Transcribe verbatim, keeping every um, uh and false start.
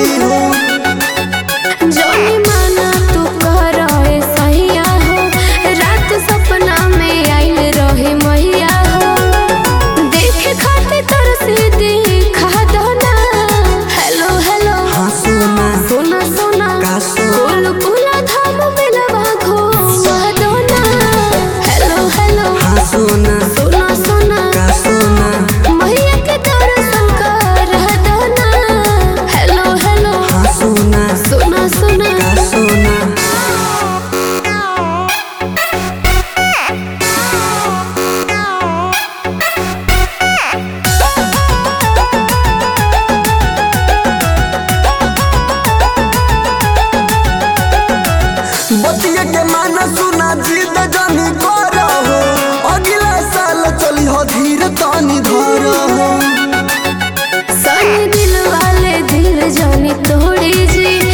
जाई हो। जोनी माना तू कर सहिया हो, रात सपना में आइल रहे मैया हो, देखे खातिर तरसी दिखा दो ना। हेलो हेलो हाँ सोना सोना सोना का सोना बोल बोला धाम मिलवा घुमा दो ना। हेलो हेलो हाँ सोना सोना सोना का सोना मैया के दर्शन कर दो ना। हेलो हेलो हाँ सोना सोना सोना का सोना। बतिया के माना सुना जिद जानी कर हो, अगला साल चली हो धीर तानी धर हो। सन दिल वाले दिल जानी तोड़ी जी,